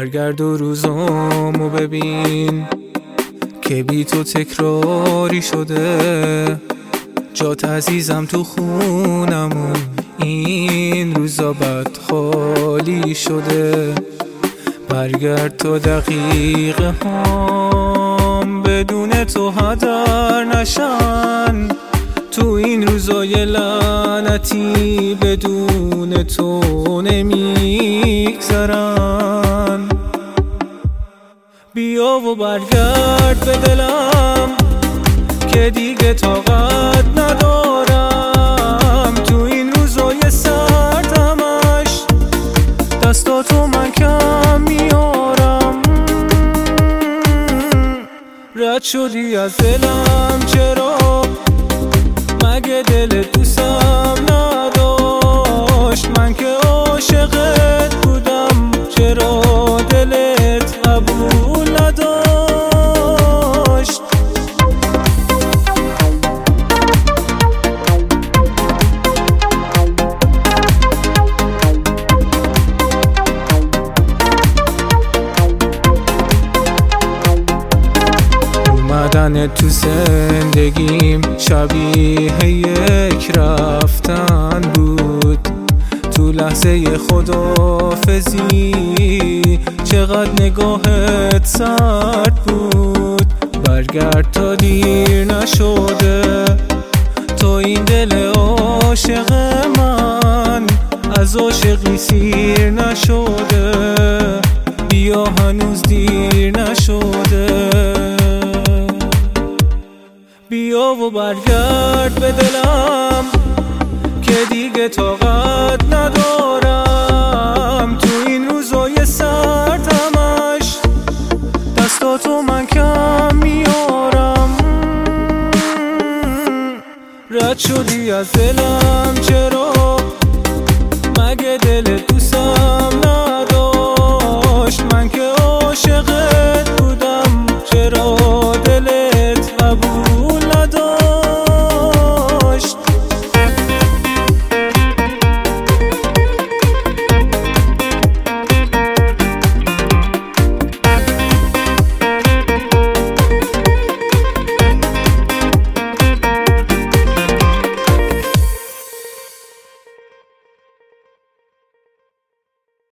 برگرد و روزامو ببین که بی تو تکراری شده. جات عزیزم تو خونمون این روزا بد خالی شده. برگرد تا دقیقه هام بدون تو هدر نشن. تو این روزای لعنتی بدون تو نمیگذرن. بیا و برگرد به دلم که دیگه طاقت ندارم. تو این روزای سرد همش دستاتو من کم میارم. رد شدی از دلم چرا؟ مگه دلت دوستم نداشت؟ من که عاشقت بودم چرا دلت قبول نداشت؟ اومدن تو زندگیم شبیه یک رفتن بود. تو لحظه خداحافظی چقدر نگاهت سرد بود. برگرد تا دیر نشده، تو این دل عاشق من از عاشقی سیر نشده. بیا هنوز دیر نشده، بیا و برگرد به دلم که دیگه طاقت ندارم. تو این روزای سرد همش دستاتو من کم میارم. رد شدی از دلم چرا؟ مگه دل دوستم